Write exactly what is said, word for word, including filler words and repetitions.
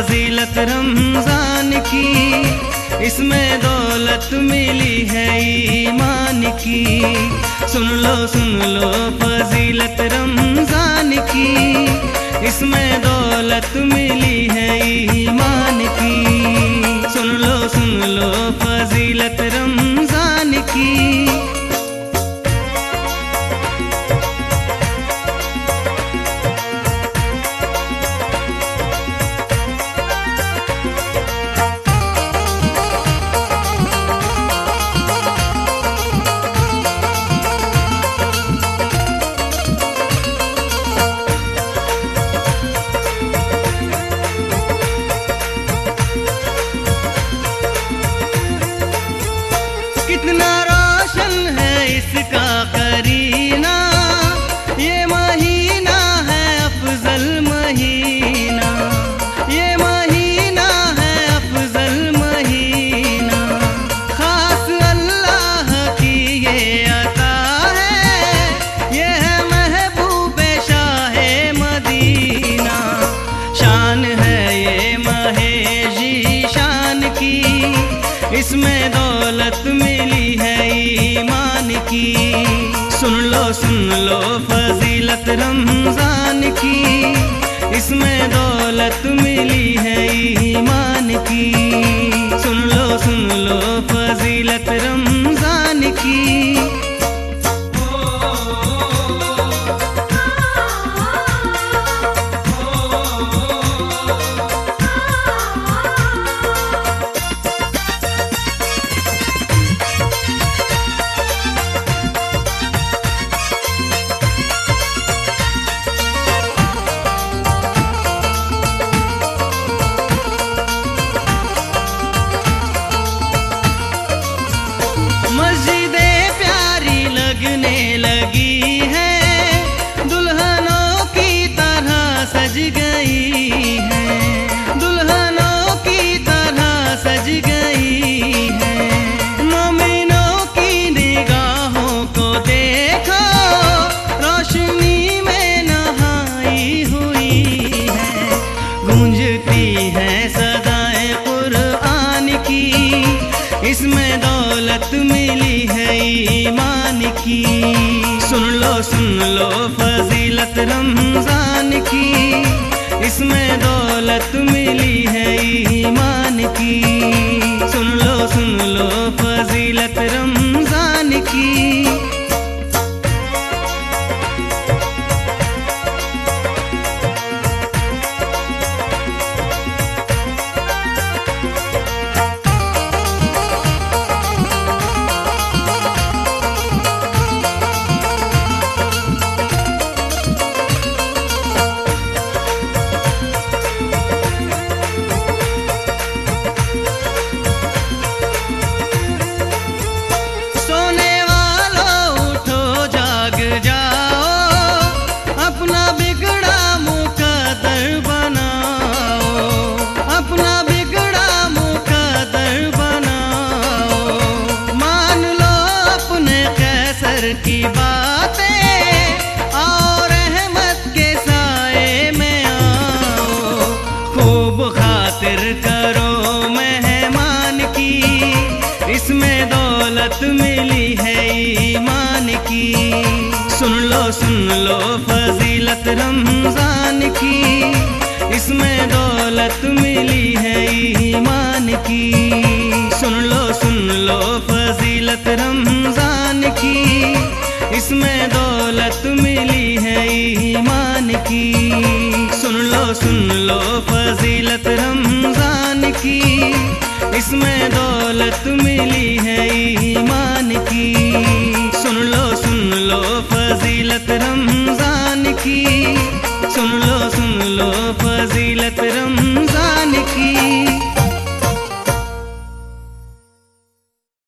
फजीलत रमजान की, इसमें दौलत मिली है ईमान की। सुन लो सुन लो फजीलत रमजान की, इसमें दौलत मिली है ईमान की। सुन लो सुन लो फजीलत रमजान की। कितना रोशन है इसका करीना, ये महीना है अफजल महीना, ये महीना है अफजल महीना। खास अल्लाह की ये अता है, ये है महबूबे शाहे मदीना। शान है ये महे ज़ीशान की, इसमें दौलत मिली है ईमान की। सुन लो सुन लो फजीलत रमजान की, इसमें दौलत मिली है ईमान की। सुन लो सुन लो फजीलत रमजान की। मस्जिदें प्यारी लगने लगी है, दुल्हनों की तरह सज गई है, दुल्हनों की तरह सज गई है। मोमिनों की निगाहों को देखो, रोशनी में नहाई हुई है। गूंजती है सदाएं कुरान की, इसमें दौलत मिली है ईमान की। सुन लो सुन लो फजीलत रमजान की, इसमें दौलत मिली है ईमान की। सुन लो सुन लो फजीलत रमजान की। की बातें और रहमत के साए में आओ, खूब खातिर करो मेहमान की, इसमें दौलत मिली है ईमान की। सुन लो सुन लो फजीलत रमजान की, इसमें दौलत मिली है ईमान की। सुन लो सुन लो फजीलत रमजान की, इसमें दौलत मिली है ईमान की। सुन लो सुन लो फजीलत रमजान की, इसमें दौलत मिली है ईमान की। सुन लो सुन लो फजीलत रमजान की, सुन लो सुन लो फजीलत रमजान की।